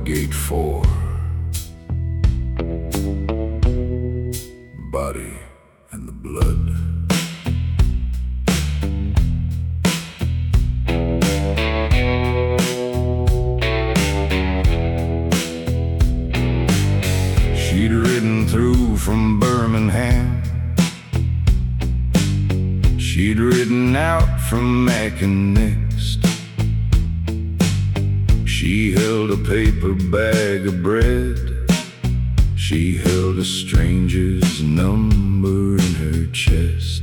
Gate 4. Body and the blood. She'd ridden through from Birmingham. She'd ridden out from Mack and Next. She held a paper bag of bread. She held a stranger's number in her chest.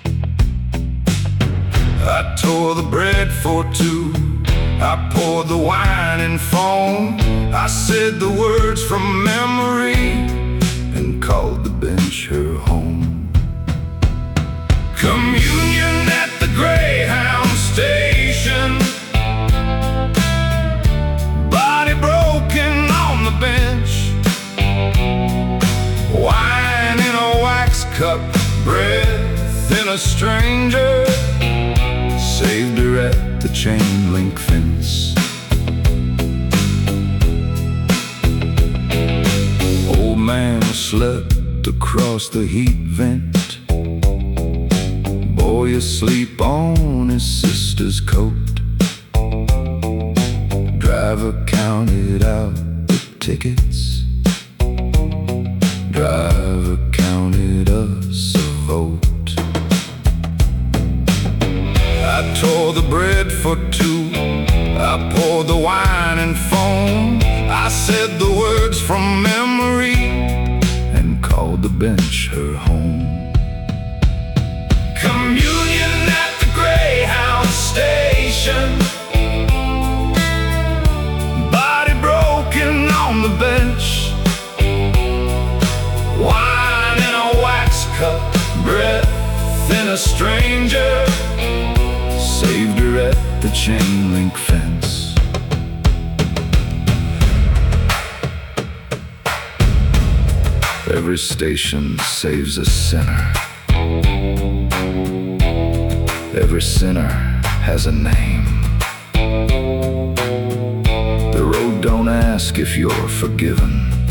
I tore the bread for two. I poured the wine and foam. I said the words from memory and called the bench her home. Communion at the Greyhound station. Body broken on the bench. Wine in a wax cup, breath in a stranger. Saved her at the chain link fence. Old man slept across the heat vent. Boy asleep on his sister's coat. Driver counted out the tickets. Driver counted us a vote. I tore the bread for two. I poured the wine and foam. I said the words from memory and called the bench her home. Communion at the Greyhound station. Body broken on the bench. Wine in a wax cup, breath in a stranger. Saved her at the chain link fence. Every station saves a sinner. Every sinner has a name. The road don't ask if you're forgiven.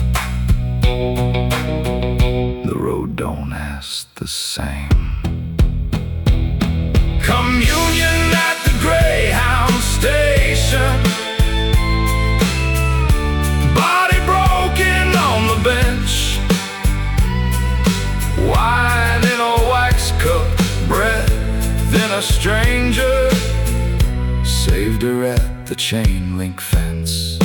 The road don't ask the same. Communion at the Greyhound station. Body broken on the bench. Wine in a wax cup, breath in a stranger. Saved her at the chain link fence.